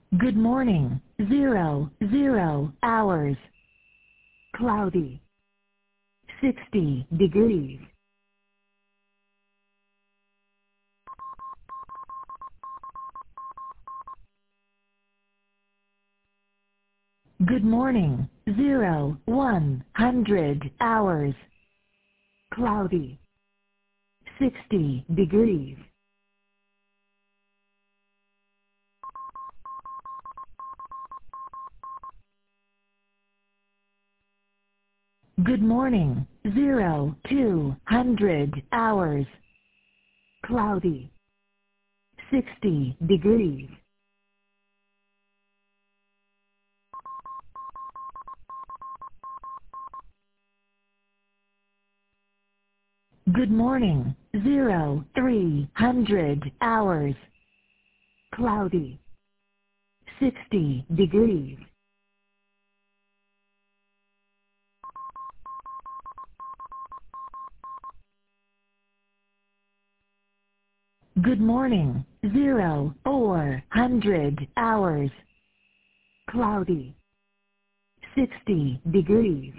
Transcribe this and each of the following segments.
Good morning. 00 hours. Cloudy. 60 degrees. Good morning. 100 hours. Cloudy. 60 degrees. Good morning. 200 hours. Cloudy. 60 degrees. Good morning. 300 hours. Cloudy. 60 degrees. Good morning. 400 hours. Cloudy. 60 degrees.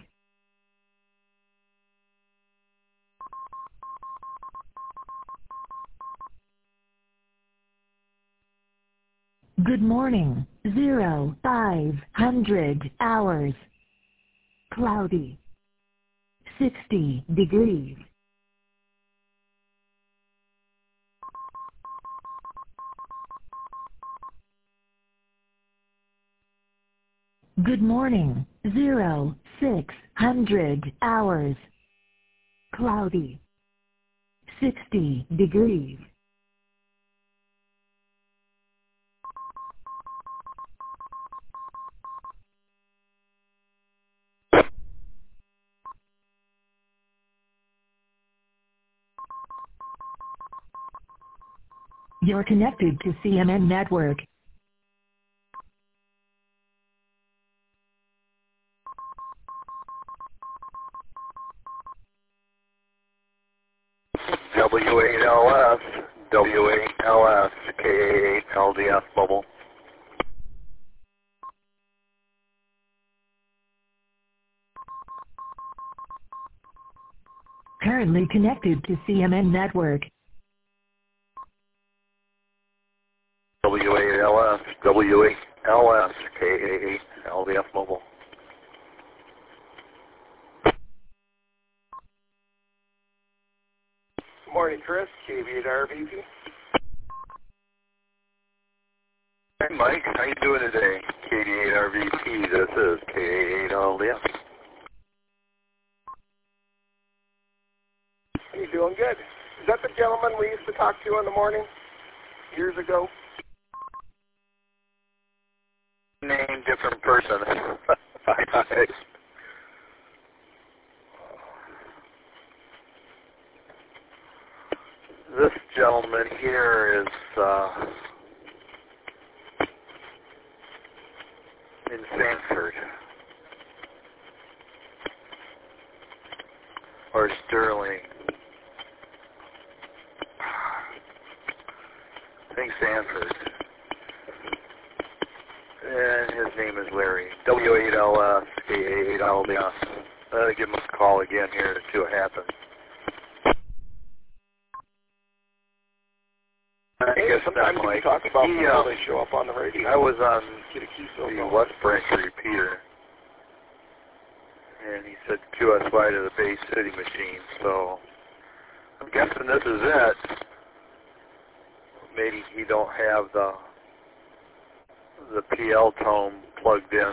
Good morning. 500 hours. Cloudy. 60 degrees. Good morning. 600 hours. Cloudy. 60 degrees. You're connected to CMN Network. W8LS, W8LS, K8 LDS Mobile. Currently connected to CMN Network. W8LS, W8LS, K8 LDS Mobile. Good morning, Chris. KV8RVP. Hey, Mike. How you doing today? KD8RVP. This is K8 LDS. You doing good? Is that the gentleman we used to talk to in the morning years ago? Name, different person. This gentleman here is in Sanford or Sterling. I think Sanford. And his name is Larry. W8LS, K8LDS. Give him a call again here to see what happens. Hey, sometimes we talk about how they show up on the radio. I was on the West Branch repeater, and he said QSY to the Bay City machine, so I'm guessing this is it. Maybe he don't have the PL tone plugged in.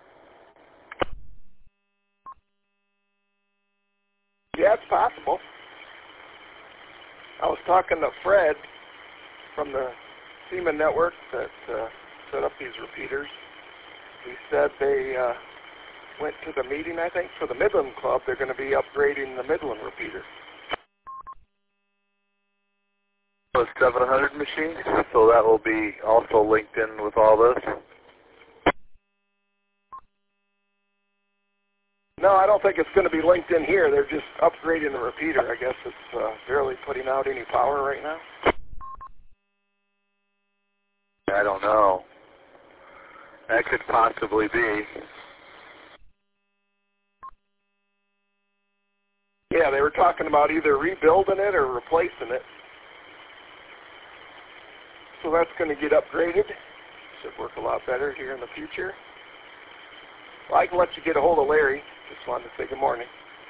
Yeah, it's possible. I was talking to Fred from the Seaman Network that set up these repeaters. He said they went to the meeting, I think, for the Midland Club. They're going to be upgrading the Midland repeater. A 700 machine, so that will be also linked in with all this. No, I don't think it's going to be linked in here. They're just upgrading the repeater. I guess it's barely putting out any power right now. I don't know. That could possibly be. Yeah, they were talking about either rebuilding it or replacing it. So that's going to get upgraded. Should work a lot better here in the future. Well, I can let you get a hold of Larry. Just wanted to say good morning.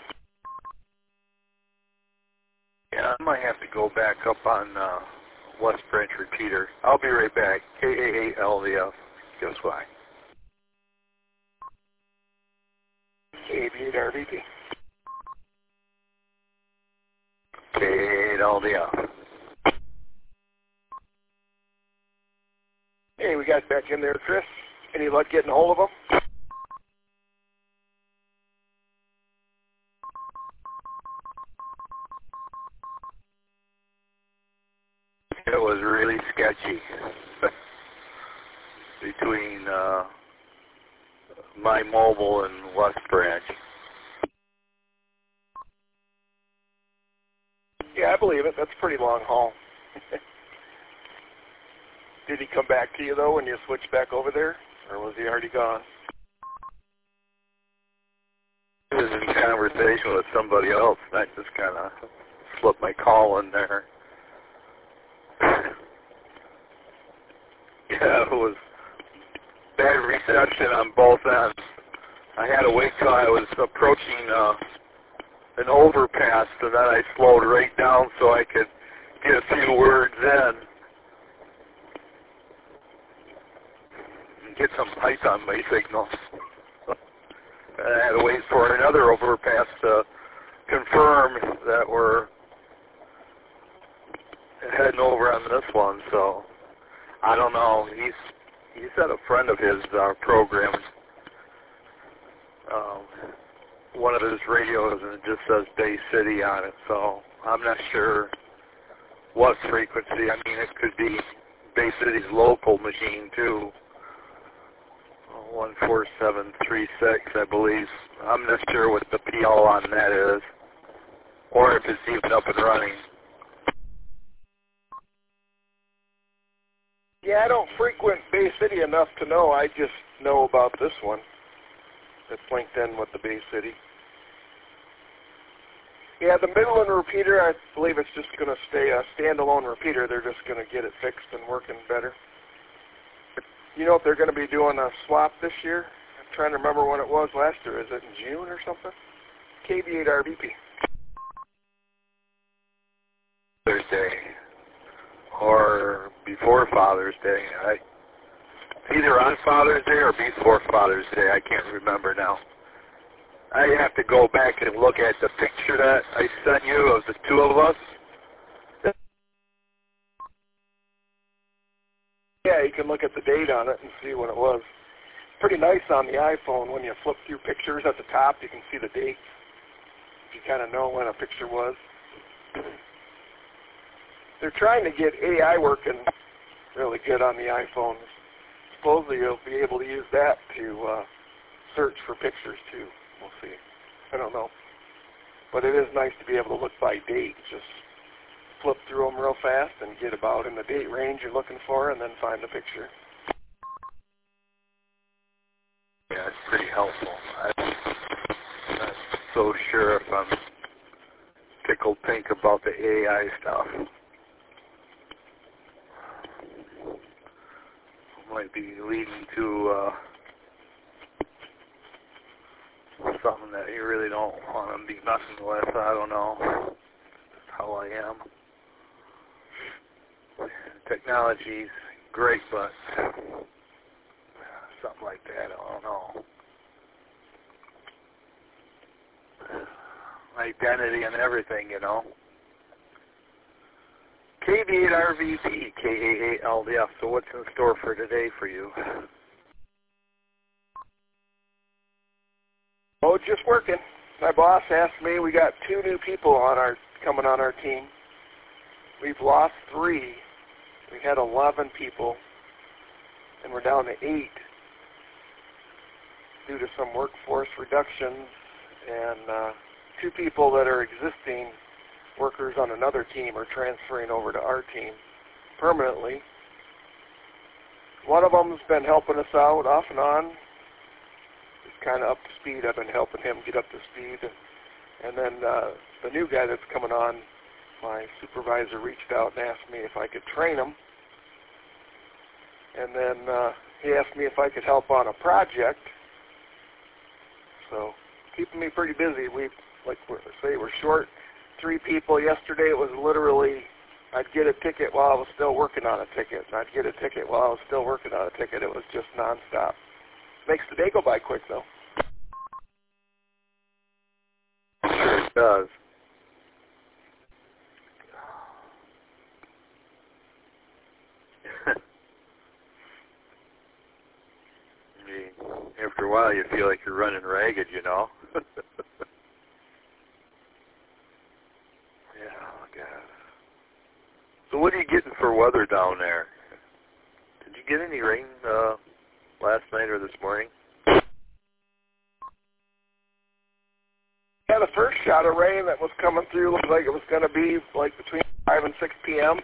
Yeah, I might have to go back up on West Branch repeater. I'll be right back. KAALVF. Guess why? K88RVP. KAALVF. Hey, we got back in there, Chris. Any luck getting a hold of them? It was really sketchy between my mobile and West Branch. Yeah, I believe it. That's a pretty long haul. Did he come back to you, though, when you switched back over there? Or was he already gone? I was in conversation with somebody else, and I just kind of slipped my call in there. Yeah, it was bad reception on both ends. I had to wait till I was approaching an overpass, and then I slowed right down so I could get a few words in and get some height on my signal. And I had to wait for another overpass to confirm that we're heading over on this one, so I don't know. He said a friend of his programs one of his radios, and it just says Bay City on it, so I'm not sure what frequency. I mean, it could be Bay City's local machine too, 14736, I believe. I'm not sure what the PL on that is, or if it's even up and running. Yeah, I don't frequent Bay City enough to know. I just know about this one that's linked in with the Bay City. Yeah, the Midland repeater, I believe it's just going to stay a standalone repeater. They're just going to get it fixed and working better. You know if they're going to be doing a swap this year? I'm trying to remember when it was last year. Is it in June or something? KB8RBP. Thursday. Or before Father's Day. Either on Father's Day or before Father's Day. I can't remember now. I have to go back and look at the picture that I sent you of the two of us. Yeah, you can look at the date on it and see when it was. Pretty nice on the iPhone when you flip through pictures at the top. You can see the dates. You kind of know when a picture was. They're trying to get AI working really good on the iPhone. Supposedly you'll be able to use that to search for pictures too. We'll see. I don't know. But it is nice to be able to look by date. Just flip through them real fast and get about in the date range you're looking for and then find the picture. Yeah, it's pretty helpful. I'm not so sure if I'm tickled pink about the AI stuff. Might be leading to something that you really don't want to be messing with. I don't know. That's how I am. Technology's great, but something like that, I don't know. Identity and everything, you know. KB8RVP, KAALVF. So what's in store for today for you? Oh, just working. My boss asked me, we got 2 new people coming on our team. We've lost 3. We had 11 people, and we're down to 8 due to some workforce reductions, and 2 people that are existing workers on another team are transferring over to our team permanently. one of them's been helping us out off and on. He's kind of up to speed. I've been helping him get up to speed. And then the new guy that's coming on, my supervisor reached out and asked me if I could train him. And then he asked me if I could help on a project. So keeping me pretty busy. We're short 3 people. Yesterday it was literally, I'd get a ticket while I was still working on a ticket, and I'd get a ticket while I was still working on a ticket. It was just nonstop. Makes the day go by quick, though. Sure it does. After a while, you feel like you're running ragged, you know. Yeah, God. So what are you getting for weather down there? Did you get any rain last night or this morning? Yeah, the first shot of rain that was coming through looked like it was going to be like between 5 and 6 p.m.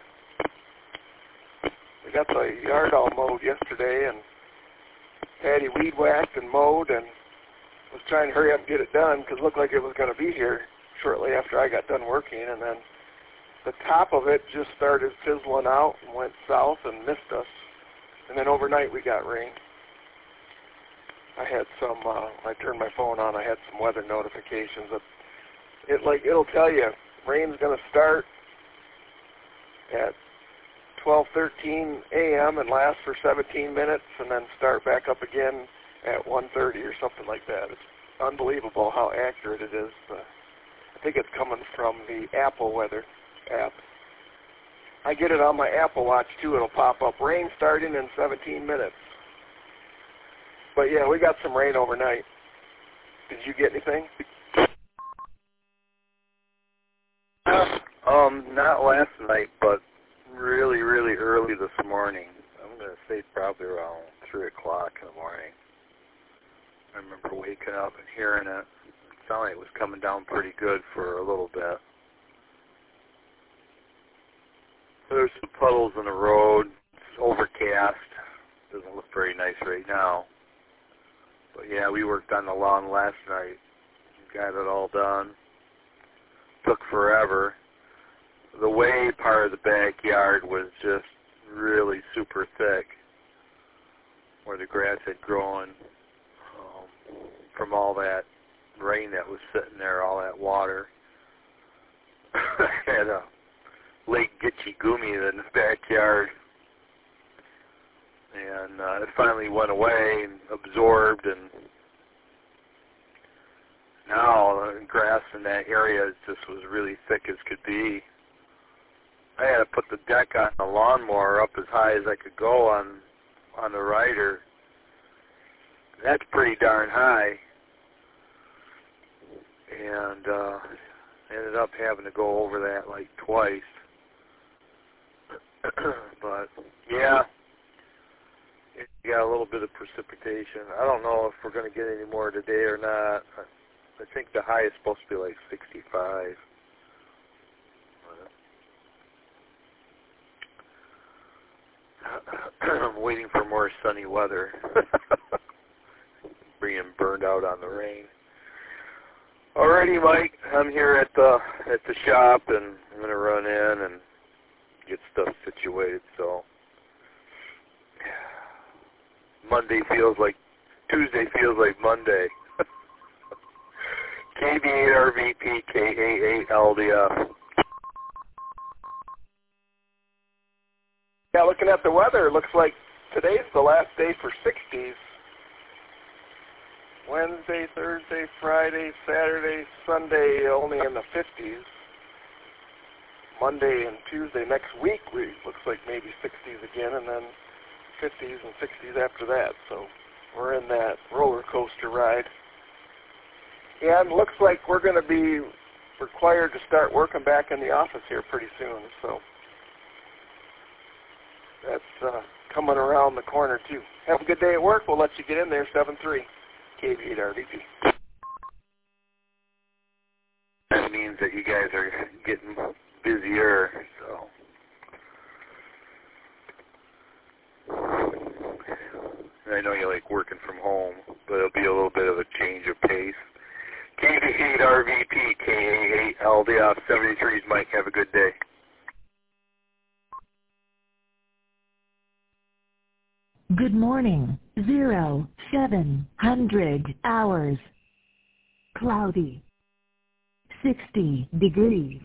We got the yard all mowed yesterday, and Patty weed whacked and mowed, and was trying to hurry up and get it done because it looked like it was going to be here shortly after I got done working. And then the top of it just started fizzling out and went south and missed us. And then overnight we got rain. I had some, I turned my phone on, I had some weather notifications. It'll tell you rain's going to start at 12:13 a.m. and last for 17 minutes and then start back up again at 1:30 or something like that. It's unbelievable how accurate it is. I think it's coming from the Apple weather app. I get it on my Apple Watch too. It'll pop up, rain starting in 17 minutes. But yeah, we got some rain overnight. Did you get anything? Not last night, but really, really early this morning. I'm going to say probably around 3 o'clock in the morning. I remember waking up and hearing it. It sounded like it was coming down pretty good for a little bit. There's some puddles in the road. It's overcast. Doesn't look very nice right now. But yeah, we worked on the lawn last night. Got it all done. Took forever. The way part of the backyard was just really super thick, where the grass had grown from all that rain that was sitting there, all that water. Had a Lake Gitche-Gumee in the backyard, and it finally went away and absorbed, and now the grass in that area just was really thick as could be. I had to put the deck on the lawnmower up as high as I could go on the rider. That's pretty darn high. And ended up having to go over that like twice. But yeah, it got a little bit of precipitation. I don't know if we're going to get any more today or not. I think the high is supposed to be like 65. I'm waiting for more sunny weather. Being burned out on the rain. Alrighty, Mike. I'm here at the shop, and I'm gonna run in and get stuff situated. So Tuesday feels like Monday. KB8RVP KA8LDF. Yeah, looking at the weather, it looks like today's the last day for 60s. Wednesday, Thursday, Friday, Saturday, Sunday, only in the 50s. Monday and Tuesday next week, looks like maybe 60s again, and then 50s and 60s after that. So we're in that roller coaster ride. Yeah, and it looks like we're going to be required to start working back in the office here pretty soon. So that's coming around the corner, too. Have a good day at work. We'll let you get in there, 7-3, KB8RVP. That means that you guys are getting busier, so. I know you like working from home, but it'll be a little bit of a change of pace. KV8RVP, KA8LDF73s, Mike. Have a good day. Good morning. 0700 hours. Cloudy. 60 degrees.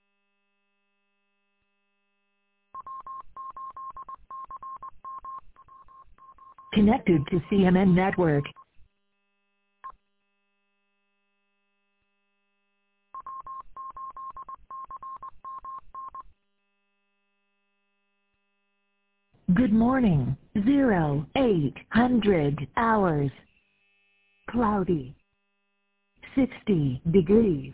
Connected to CMN Network. Good morning. 0800 hours. Cloudy. 60 degrees.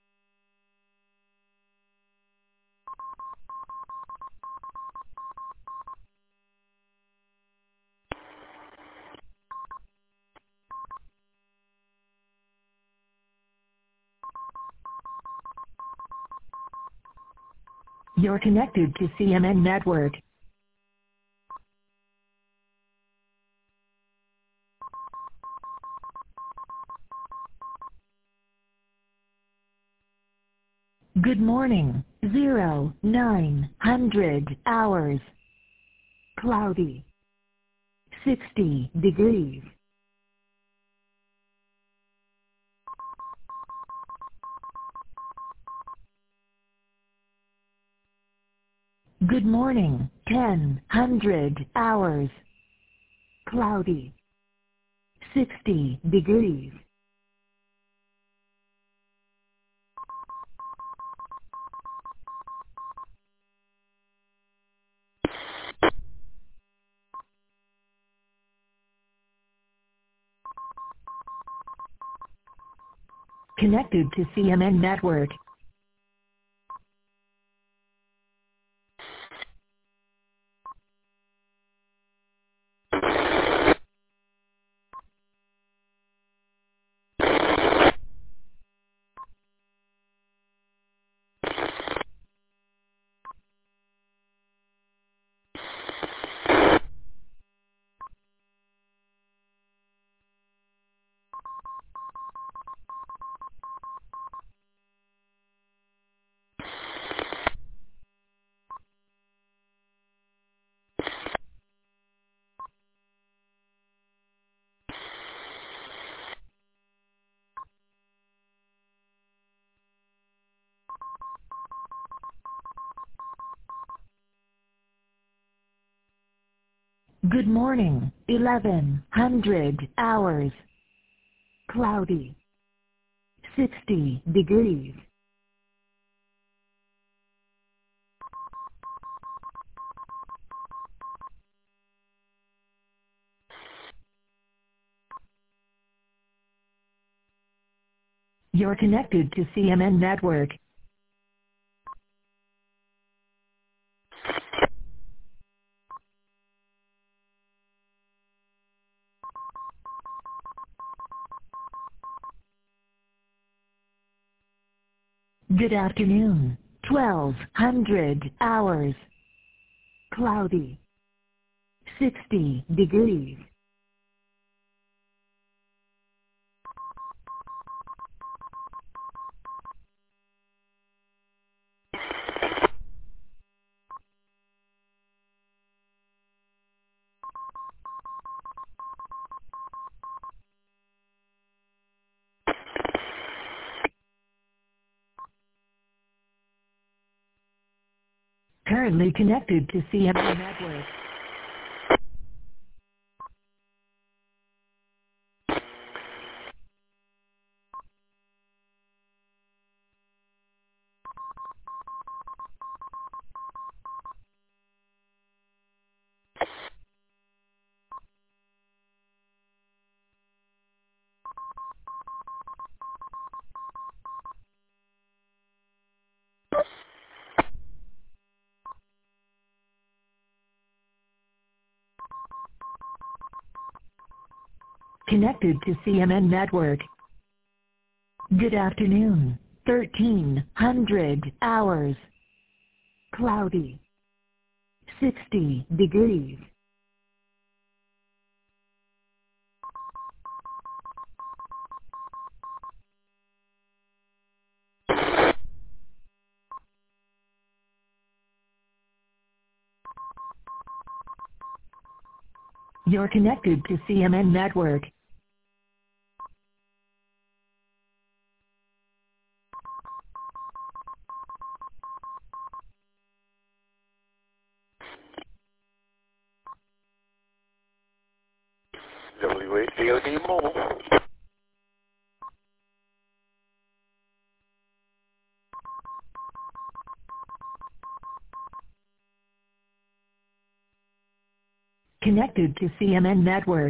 You're connected to CMN Network. Good morning. 0900 hours. Cloudy. 60 degrees. Good morning. 1000 hours. Cloudy. 60 degrees. Connected to CMN Network. Good morning. 1100 hours. Cloudy. 60 degrees. You're connected to CMN Network. Good afternoon. 1200 hours. Cloudy. 60 degrees. Currently connected to CMN Network. Connected to CMN Network. Good afternoon. 1300 hours. Cloudy. 60 degrees. You're connected to CMN Network. WACOD Mobile. Connected to CMN Network.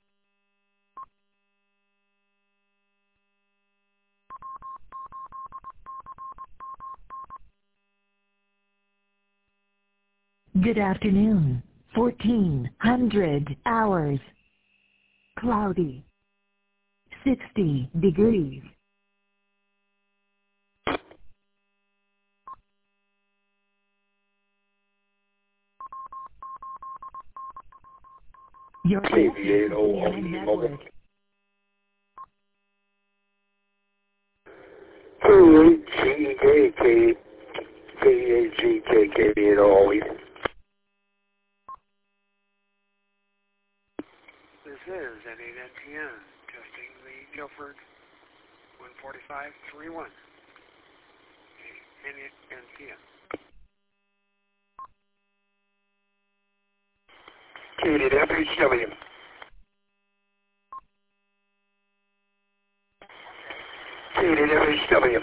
Good afternoon. 1400 hours. Cloudy. 60 degrees. You're connected to CMN Network. KAGKK always. This is N8NTN, testing the Guilford 14531. N8NTN. KDWHW. KDWHW.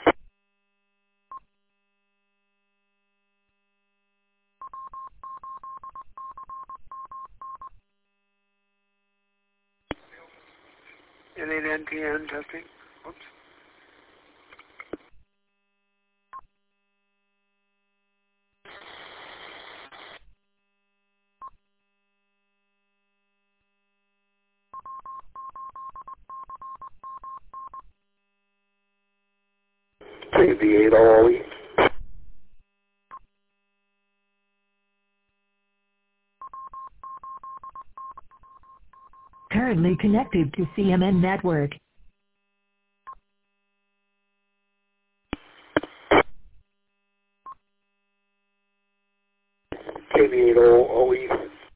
N8NTN testing. Oops. KV8 always. Currently connected to CMN Network. KV8 always.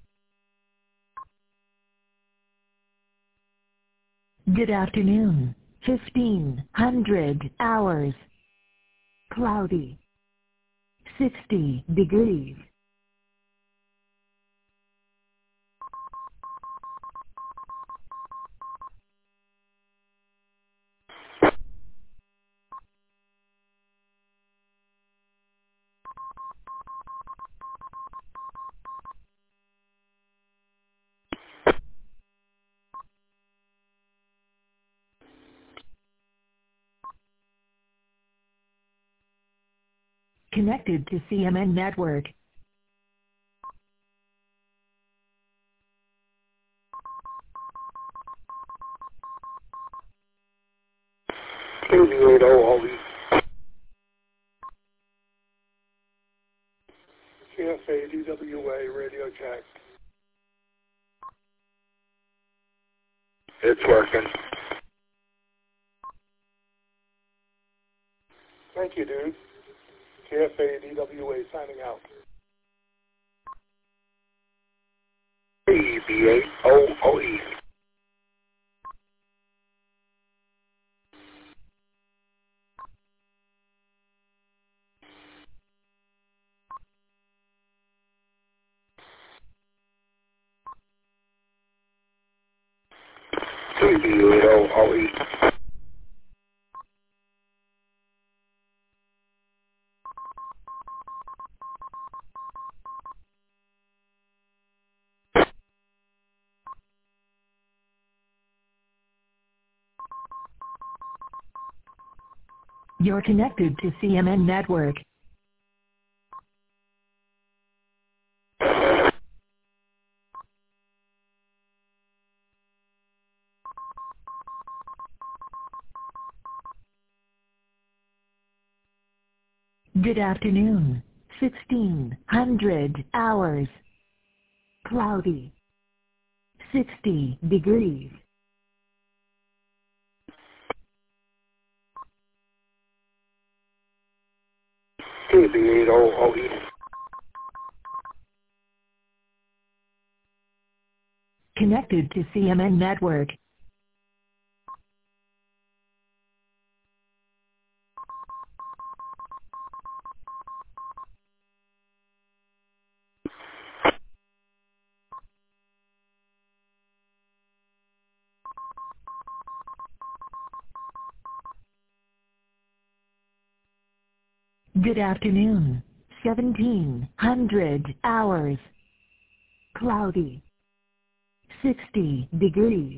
Good afternoon. 1500 hours. Cloudy. 60 degrees. Connected to CMN Network. KV8 always. KFA DWA radio check. It's working. Thank you, dude. KFA DWA signing out. KV8 OOE. KV8 OOE. You're connected to CMN Network. Good afternoon. 1600 hours. Cloudy. 60 degrees. KV8 OOE. connected to CMN Network. Good afternoon. 1700 hours. Cloudy. 60 degrees.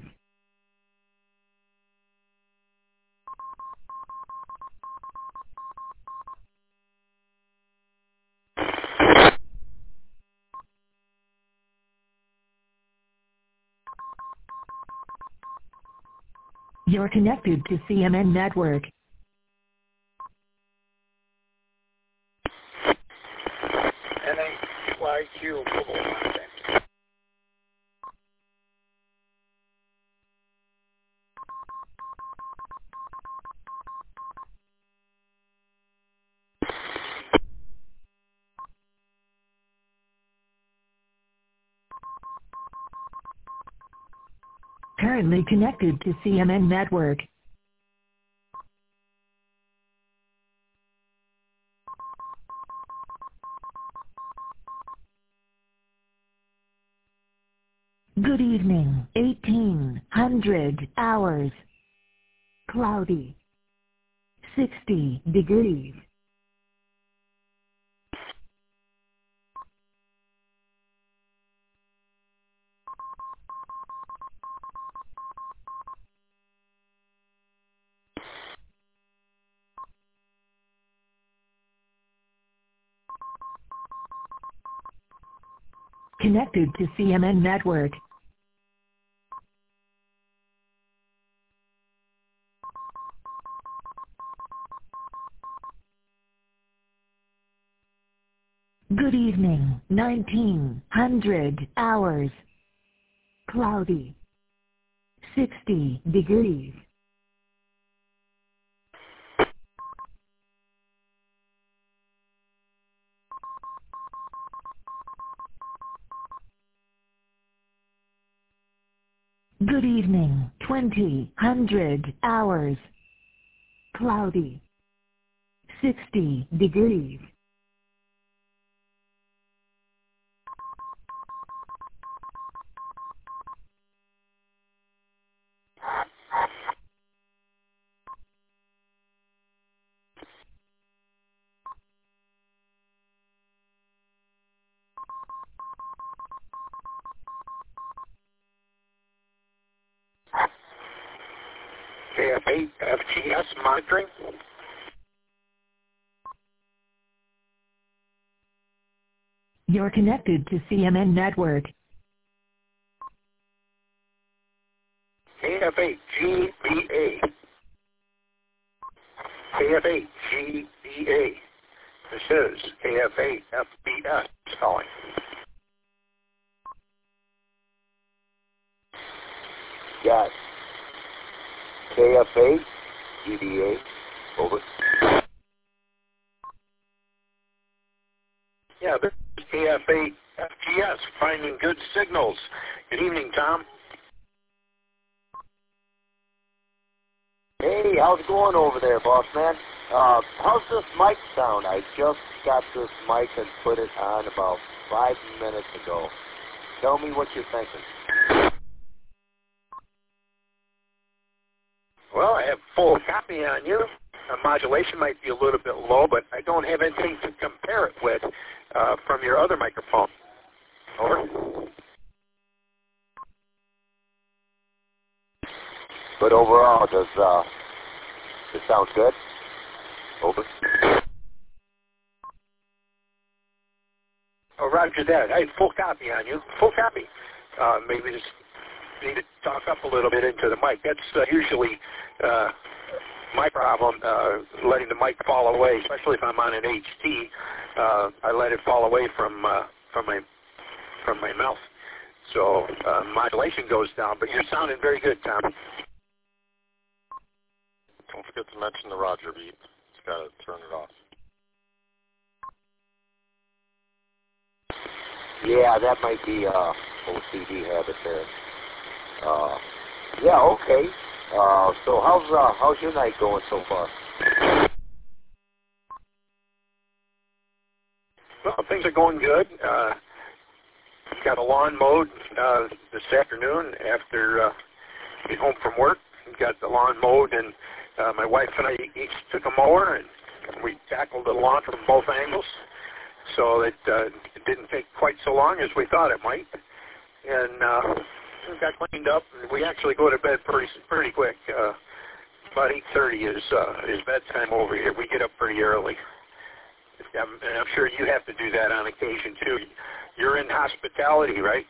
You're connected to CMN Network. NAYQ Global Content. Currently connected to CMN Network. Good evening. 1800 hours. Cloudy. 60 degrees. Connected to CMN Network. Good evening. 1900 hours. Cloudy. 60 degrees. Good evening. 2000 hours. Cloudy. 60 degrees. KF8 FGS monitoring. You're connected to CMN Network. KF8 GBA. KF8 GBA. This is KF8 FBS calling. Yes. KF8 GBA. Over. Yeah, this is KF8 FGS, finding good signals. Good evening, Tom. Hey, how's it going over there, boss man? How's this mic sound? I just got this mic and put it on about 5 minutes ago. Tell me what you're thinking. Well, I have full copy on you. Modulation might be a little bit low, but I don't have anything to compare it with from your other microphone. Over. But overall, does it sound good? Over. Oh, roger that. I had full copy on you. Full copy. Maybe just need to talk up a little bit into the mic. That's usually my problem, letting the mic fall away, especially if I'm on an HT. I let it fall away from my mouth. So modulation goes down, but you're sounding very good, Tom. Don't forget to mention the Roger beep. Just got to turn it off. Yeah, that might be OCD habit there. Yeah, okay. So how's your night going so far? Well, things are going good. Got a lawn mowed this afternoon after getting home from work. Got the lawn mowed, and my wife and I each took a mower, and we tackled the lawn from both angles, so that it didn't take quite so long as we thought it might. And we got cleaned up. We actually go to bed pretty quick. About 8:30 is bedtime over here. We get up pretty early. And I'm sure you have to do that on occasion, too. You're in hospitality, right?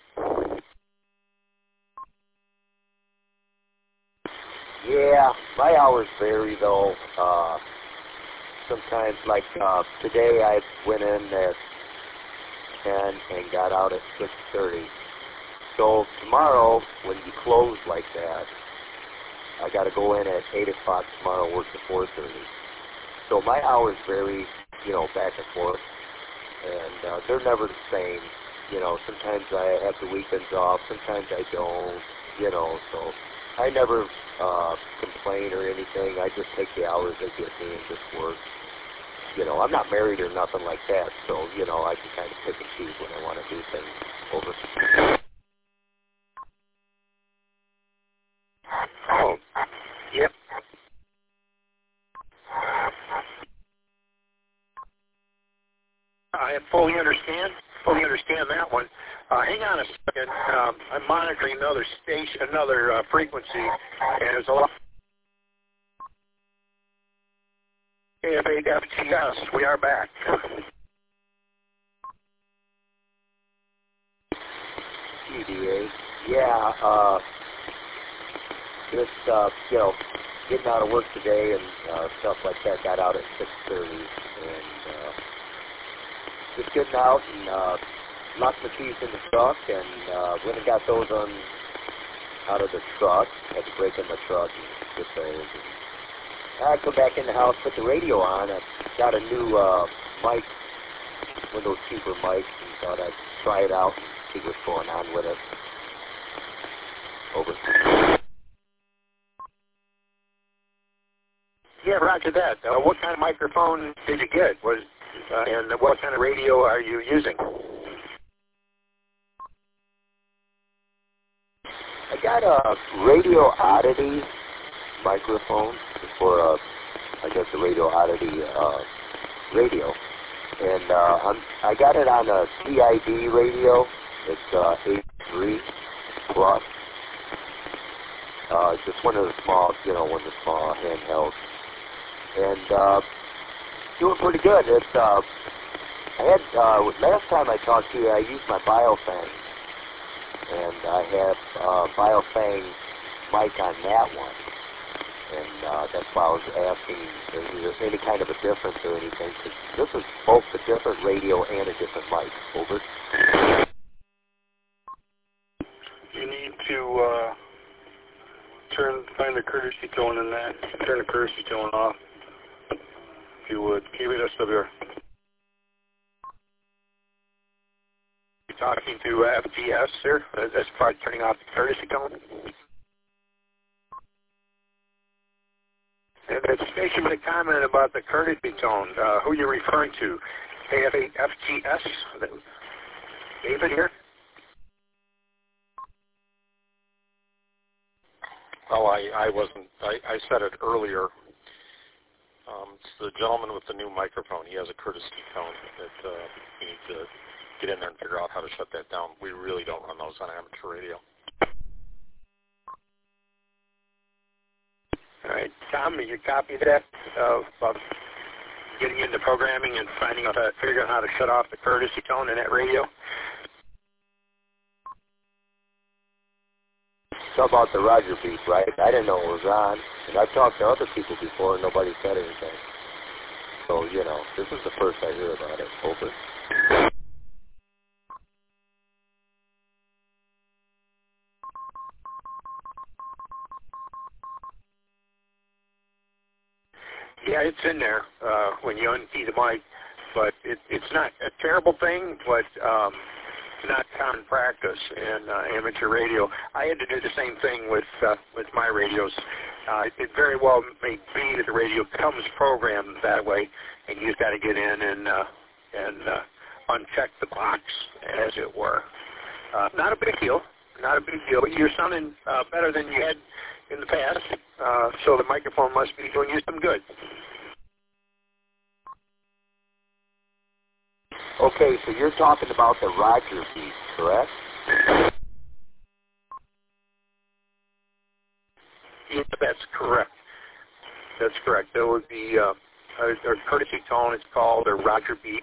Yeah, my hours vary, though. Sometimes, like today, I went in at 10 and got out at 6:30. So tomorrow, when you close like that, I got to go in at 8 o'clock tomorrow, work to 4:30. So my hours vary, back and forth, and they're never the same. Sometimes I have the weekends off, sometimes I don't, so I never complain or anything. I just take the hours they give me and just work. I'm not married or nothing like that, so, I can kind of pick and choose when I want to do things over. Oh, yep. I fully understand that one. Hang on a second. I'm monitoring another station, another frequency, and there's a lot. KF8FTS, we are back. CDA, yeah. Just getting out of work today and stuff like that. Got out at 6:30 and just getting out and locked the keys in the truck and when I got those out of the truck, had to break in the truck and get those. And I come back in the house, put the radio on. I got a new mic, one of those cheaper mics, and thought I'd try it out and see what's going on with it. Over. Yeah, roger that. What kind of microphone did you get? And what kind of radio are you using? I got a Radio Oddity microphone for, I guess, a Radio Oddity radio. And I got it on a CID radio. It's H3 Plus. It's just one of the small, one of the small handhelds. And doing pretty good. It's I had last time I talked to you, I used my Biofang, and I have Biofang mic on that one, and that's why I was asking if there's any kind of a difference or anything. Cause this is both a different radio and a different mic. Over. You need to find the courtesy tone in that. Turn the courtesy tone off. If you would, keep it SWR. You're talking to FTS, sir? That's probably turning off the courtesy tone. And the station made a comment about the courtesy tone. Who are you referring to? KF8FTS? David here? Oh, I wasn't. I said it earlier. It's the gentleman with the new microphone. He has a courtesy tone that you need to get in there and figure out how to shut that down. We really don't run those on amateur radio. All right. Tom, you copy that of getting into programming and figuring out how to shut off the courtesy tone in that radio? Talk about the Roger beep, right? I didn't know it was on. And I've talked to other people before and nobody said anything. So, this is the first I hear about it. Over. Yeah, it's in there when you unkey the mic, but it's not a terrible thing, but not common practice in amateur radio. I had to do the same thing with my radios. It very well may be that the radio comes programmed that way, and you just got to get in and uncheck the box, as it were. Not a big deal. Not a big deal. But you're sounding better than you had in the past, so the microphone must be doing you some good. Okay, so you're talking about the Roger beat, correct? Yes, that's correct. That's correct. There would be a courtesy tone, it's called, a Roger beat.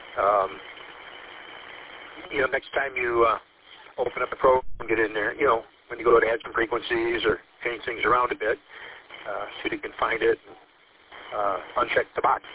Next time you open up the program and get in there, when you go to add some frequencies or change things around a bit, see if you can find it and uncheck the box.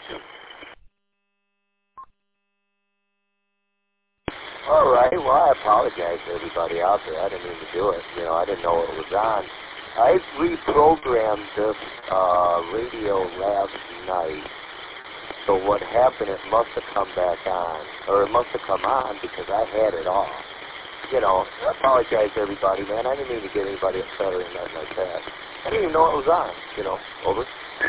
All right. Well, I apologize to everybody out there. I didn't mean to do it. I didn't know it was on. I reprogrammed this radio last night. So what happened, it must have come back on, or it must have come on because I had it off. I apologize to everybody, man. I didn't mean to get anybody upset or nothing like that. I didn't even know it was on, over.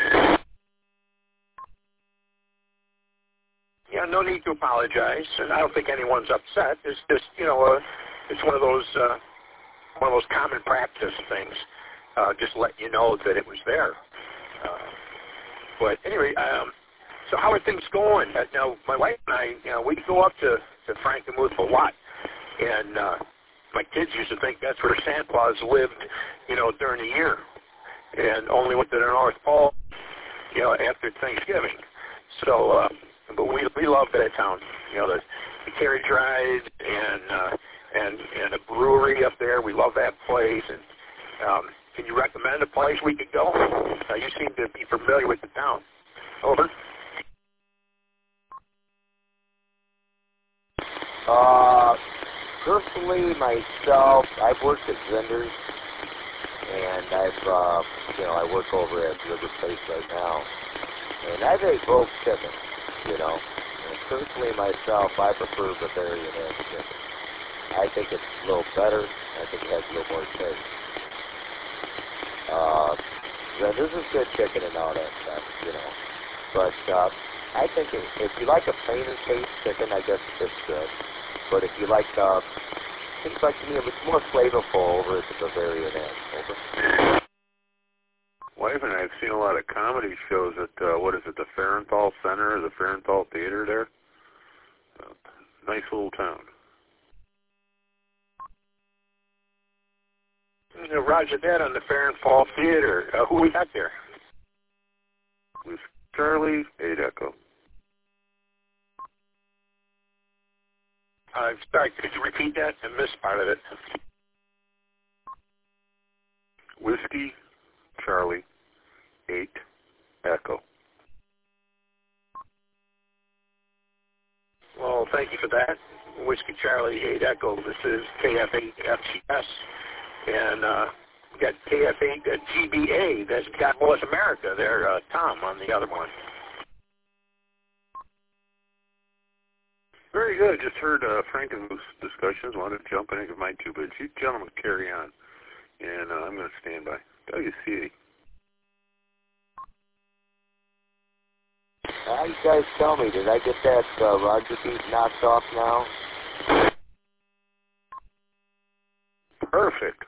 Yeah, no need to apologize, and I don't think anyone's upset. It's just, it's one of those common practice things. Just let you know that it was there. But anyway, so how are things going? Now, my wife and I, we go up to Frankenmuth a lot, and my kids used to think that's where Santa Claus lived, during the year, and only went to the North Pole, after Thanksgiving. So, but we love that town. The carriage ride and a brewery up there. We love that place. And can you recommend a place we could go? You seem to be familiar with the town. Over. Personally, myself, I've worked at Zinders, and I work over at River Place right now, and I've ate both chicken, And personally, myself, I prefer Bavarian Egg chicken. I think it's a little better. I think it has a little more taste. Zinders is good chicken and all that stuff, But I think if you like a plain and taste chicken, I guess it's good. But if you like, things like to me, it's more flavorful over at the Bavarian Egg. Over. Wife and I have seen a lot of comedy shows at, the Fahrenthal Center, or the Fahrenthal Theater there. Nice little town. Roger that on the Fahrenthal Theater. Who we got there? With Charlie 8 Echo. Sorry, could you repeat that? I missed part of it. Whiskey Charlie 8 Echo. Well, thank you for that. Whiskey Charlie 8 Echo. This is KF8 FGS. And we got KF8 GBA. That's God Bless America there, Tom, on the other one. Very good. Just heard Frankenmuth's discussions. Wanted to jump in and give mine too, but you gentlemen carry on. And I'm going to stand by. WCA. You guys tell me, did I get that Roger beat knocked off now? Perfect.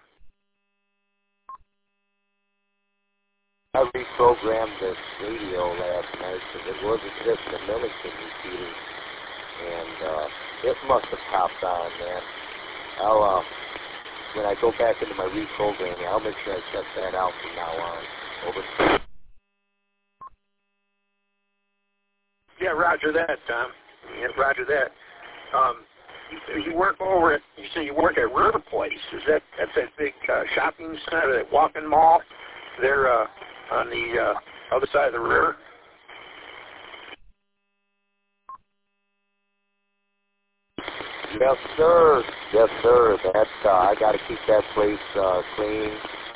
I reprogrammed this radio last night because it wasn't just the Millington repeater, and it must have popped on, man. I'll when I go back into my reprogramming, I'll make sure I check that out from now on. Over. Yeah, roger that, Tom. Yeah, roger that. You work over at, you say you work at River Place. That's that big shopping center, that walking mall there on the other side of the river? Yes, sir. Yes, sir. That's I got to keep that place clean.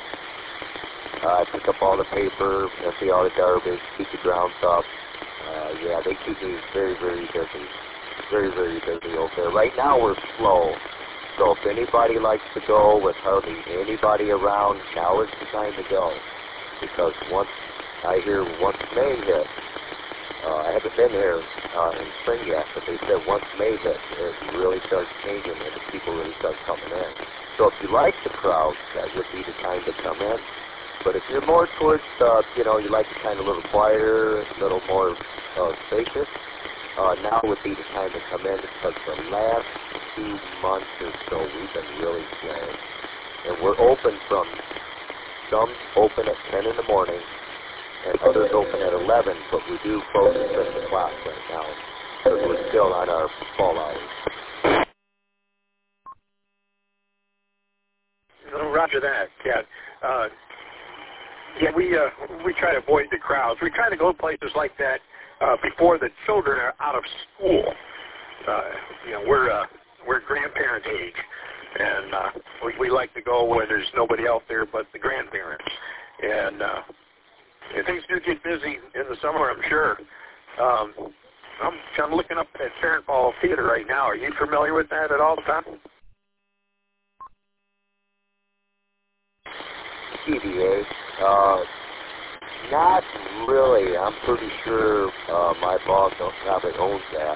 I pick up all the paper, empty all the garbage, keep the grounds up. Yeah, they keep me very, very busy. very, very busy over there. Right now we're slow. So if anybody likes to go with hardly anybody around, now is the time to go. Because once May hit, I haven't been here in spring yet, but they said once May hit, it really starts changing and the people really start coming in. So if you like the crowd, that would be the time to come in. But if you're more towards, you like the kind of a little quieter, a little more spacious, now would be the time to come in because the last 2 months or so we've been really slammed. And we're open some open at 10 in the morning and others open at 11, but we do close at 7 o'clock right now because we're still on our fall hours. Roger that, yeah. Yeah, we try to avoid the crowds. We try to go places like that before the children are out of school. We're grandparent age, and we like to go where there's nobody out there but the grandparents. And things do get busy in the summer, I'm sure. I'm looking up at Farron Fall Theater right now. Are you familiar with that at all, Tom? TBA. Not really. I'm pretty sure my boss probably owns that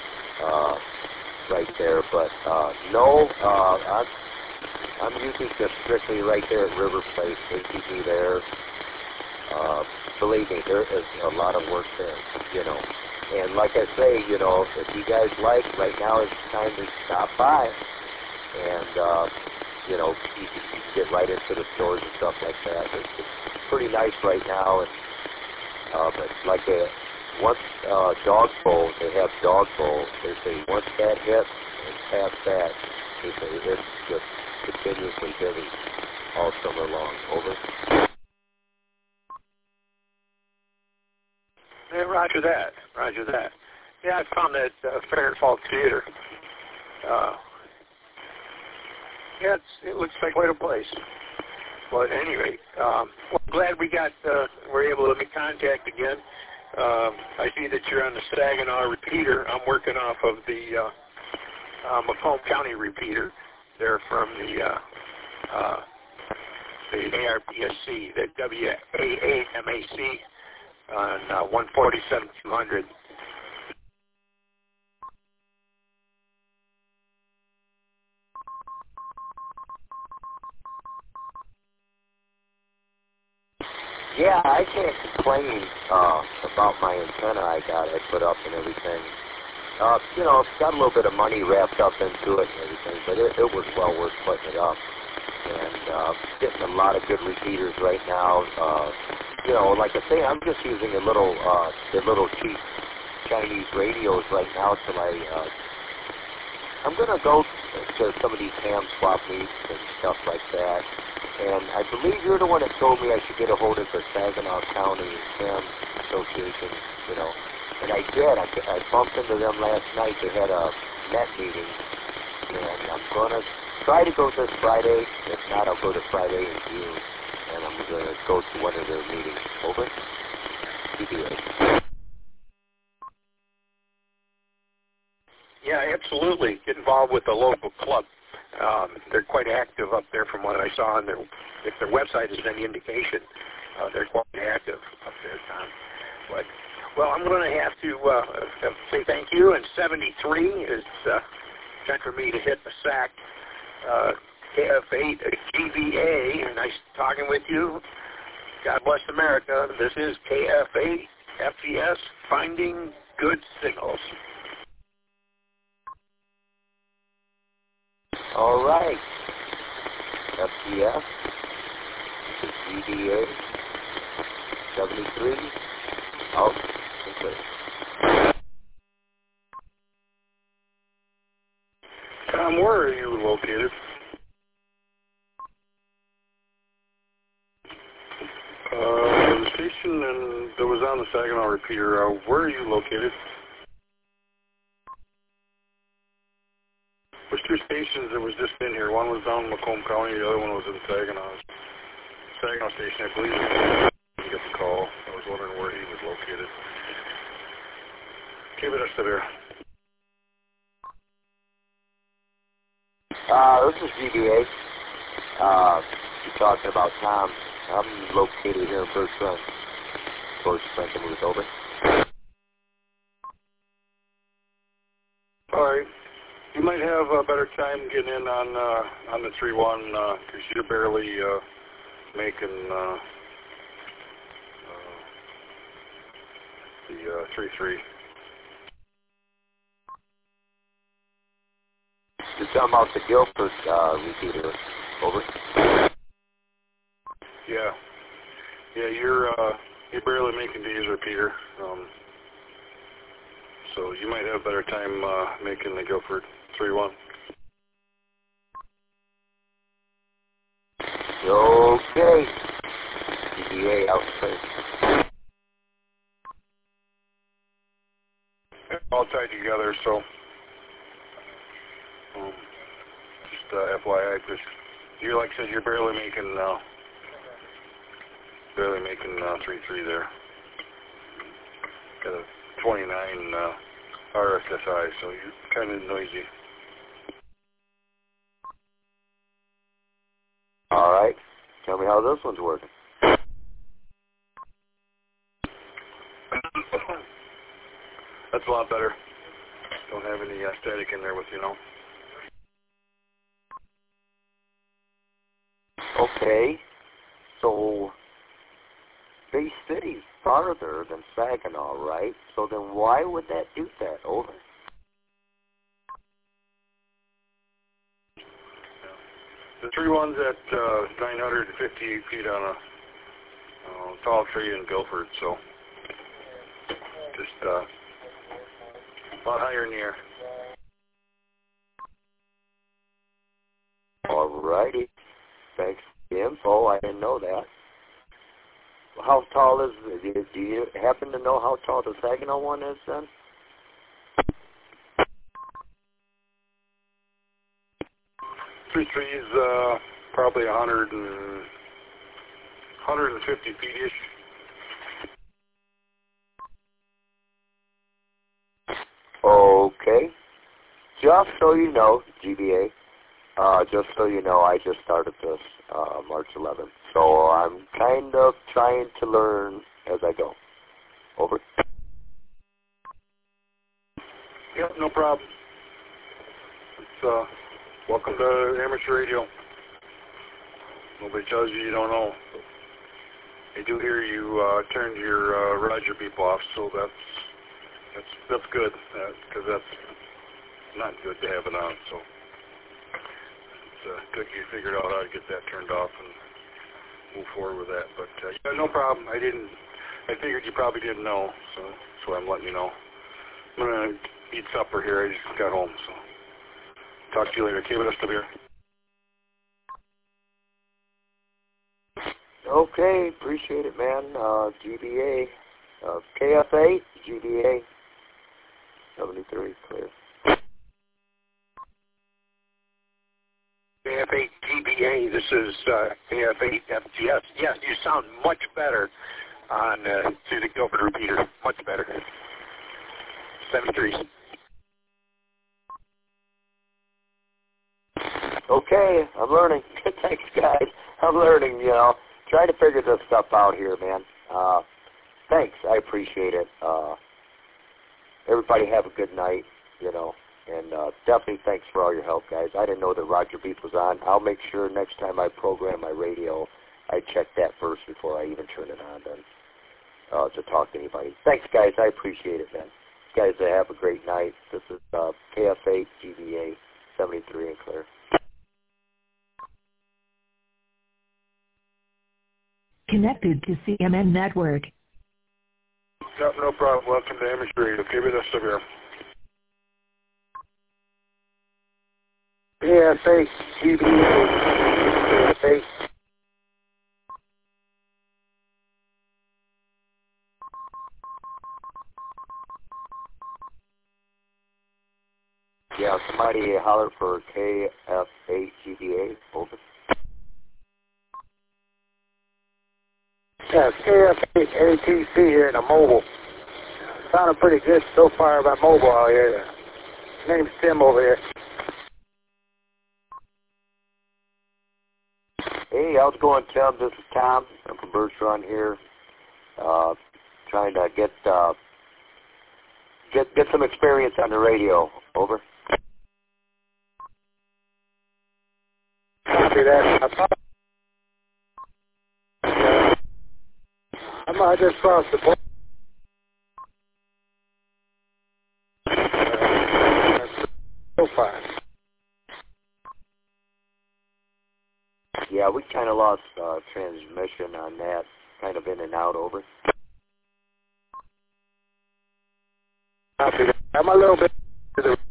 right there. But no, I'm usually just strictly right there at River Place, ATV there. Believe me, there is a lot of work there, And like I say, if you guys like, right now is the time to stop by. And, you can get right into the stores and stuff like that. It's pretty nice right now. And, but like once Dog Bowl, they have Dog Bowl. They say once that hits and past that, they say it's just continuously busy all summer long. Over. Yeah, roger that. Yeah, I found that Farron Fall Theater. Yeah, it looks like quite a place. But at any rate, I'm glad we're able to make contact again. I see that you're on the Saginaw repeater. I'm working off of the Macomb County repeater. They're from the ARPSC, the WAAMAC on 147-200. Yeah, I can't complain about my antenna I put up and everything. It's got a little bit of money wrapped up into it and everything, but it was well worth putting it up. And getting a lot of good repeaters right now. Like I say, I'm just using the little cheap Chinese radios right now till I'm going to go to some of these ham swap meets and stuff like that. And I believe you're the one that told me I should get a hold of the Saginaw County Ham Association, And I did. I bumped into them last night. They had a net meeting. And I'm going to try to go this Friday. If not, I'll go to Friday in June. And I'm going to go to one of their meetings. Over. TBA. Yeah, absolutely. Get involved with the local club. They're quite active up there from what I saw on if their website is any indication. They're quite active up there, Tom. But, well, I'm going to have to say thank you. And 73 is time for me to hit the sack. KF8 GVA, nice talking with you. God bless America. This is KF8 FES, Finding Good Signals. All right. FCF, GDA, 73, out, and clear. Tom, where are you located? The station that was on the Saginaw repeater, where are you located? There's two stations that was just in here. One was down in Macomb County, the other one was in Saginaw. Saginaw station, I believe, he got the call. I was wondering where he was located. Keep it up to there. This is GBA. You're talking about Tom. I'm located here in First Run. First Princeton was over. All right. You might have a better time getting in on the 3-1 because you're barely making the 3-3. You're talking about the Guilford repeater. Over. Yeah. Yeah, you're barely making these repeater. So you might have a better time making the Guilford 3-1. Okay. GBA out first. All tied together, so just FYI, because you, like I said, you're barely making 3-3 there. Got a 29 RSSI, so you're kind of noisy. All right. Tell me how this one's working. That's a lot better. Don't have any static in there with you, know. Okay. So, Bay City's farther than Saginaw, right? So then why would that do that? Over. The 3-1's at 958 feet on a tall tree in Guilford, so just a lot higher in the air. All righty. Thanks for the info. I didn't know that. How tall is it? Do you happen to know how tall the Saginaw one is then? Three trees, probably 150 feet-ish. Okay. Just so you know, GBA, just so you know, I just started this March 11th. So I'm kind of trying to learn as I go. Over. Yep, no problem. It's, welcome to amateur radio. Nobody tells you don't know. They do hear you turned your Roger beep off, so that's good, because that's not good to have it on. So it's good you figured out how to get that turned off and move forward with that. But yeah, no problem. I figured you probably didn't know, so that's why I'm letting you know. I'm gonna eat supper here. I just got home, so talk to you later. Keep it up here. Okay, appreciate it, man. GBA, KF8, GBA, 73, clear. KF8 GBA, this is KF8 FGS. Yes, you sound much better on through the Guilford repeater. Much better. 73. Okay, I'm learning. Thanks, guys. I'm learning, you know. Trying to figure this stuff out here, man. Thanks. I appreciate it. Everybody have a good night, you know. And definitely thanks for all your help, guys. I didn't know that Roger Beep was on. I'll make sure next time I program my radio, I check that first before I even turn it on then, to talk to anybody. Thanks, guys. I appreciate it, man. Guys, have a great night. This is KF8 GBA 73 and clear. Connected to CMN Network. Yep, no problem. Welcome to amateur radio. Keep it up here. KF8 GBA KF8. Yeah, somebody holler for KF8 GBA. Over. Yeah, KF8 ATC here in a mobile. Sounding pretty good so far about mobile out here. Name's Tim over here. Hey, how's it going, Tim? This is Tom. I'm from Birch Run here. Trying to get some experience on the radio. Over. Copy that. I just crossed the border. So far. Yeah, we kind of lost transmission on that. Kind of in and out. Over. Copy that. I'm a little bit to the...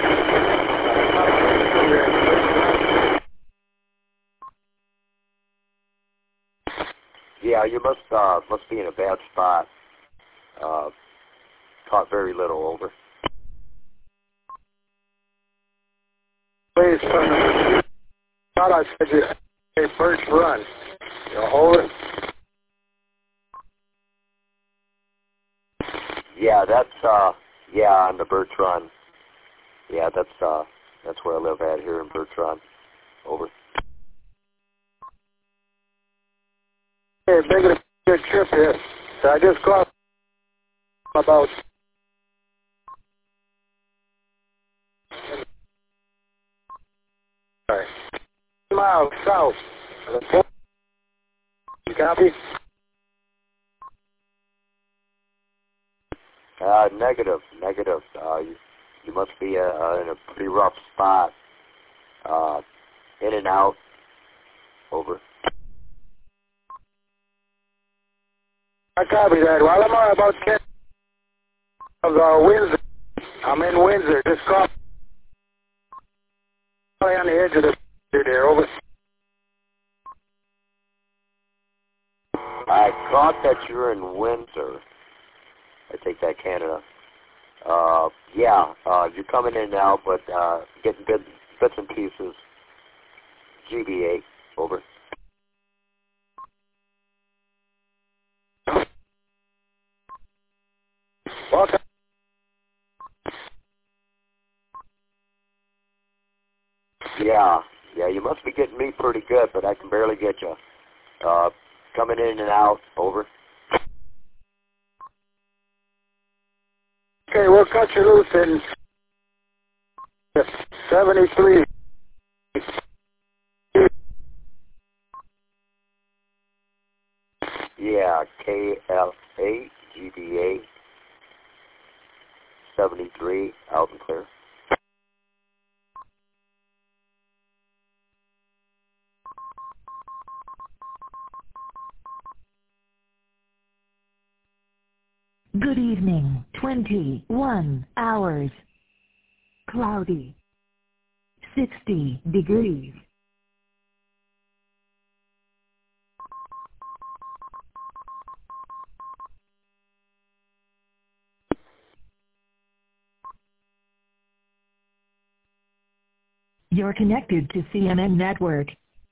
Yeah, you must be in a bad spot. Caught very little. Over. Please, thought I said you a Birch Run. You over? Yeah, that's on the Birch Run. Yeah, that's where I live at here in Birch Run. Over. Hey, making a good trip here. So I just crossed about 2 miles south of the port. You copy? Negative. You must be in a pretty rough spot. In and out. Over. I copy that. Well, I'm on about 10 of Windsor. I'm in Windsor. Just crossed on the edge of the there. Over. I caught that you're in Windsor. I take that Canada. You're coming in now, but getting bits and pieces. GBA. Over. Welcome. Yeah, you must be getting me pretty good, but I can barely get you. Coming in and out. Over. Okay, we'll cut you loose in 73. Yeah, KFA, GBA, 73, out and clear. Good evening. 21 hours. Cloudy. 60 degrees. You're connected to CMN Network.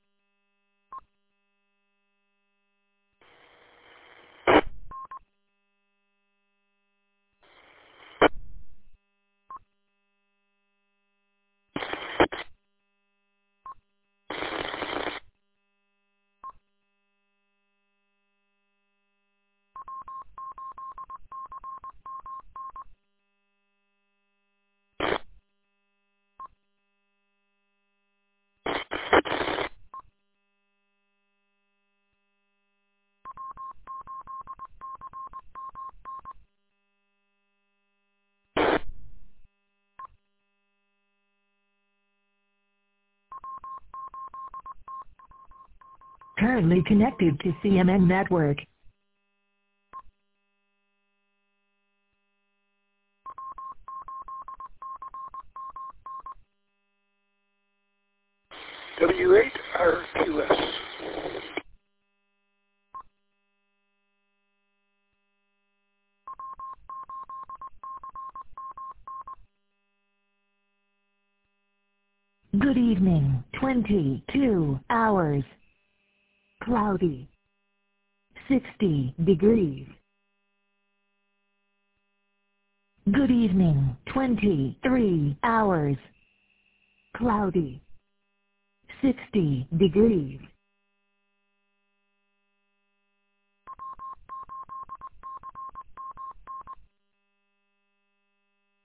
Currently connected to CMN Network. W8RQS. Good evening. 22 hours. Cloudy. 60 degrees. Good evening. 23 hours. Cloudy. 60 degrees.